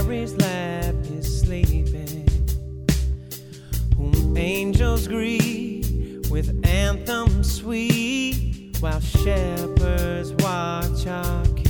Mary's lap is sleeping, whom angels greet with anthems sweet, while shepherds watch our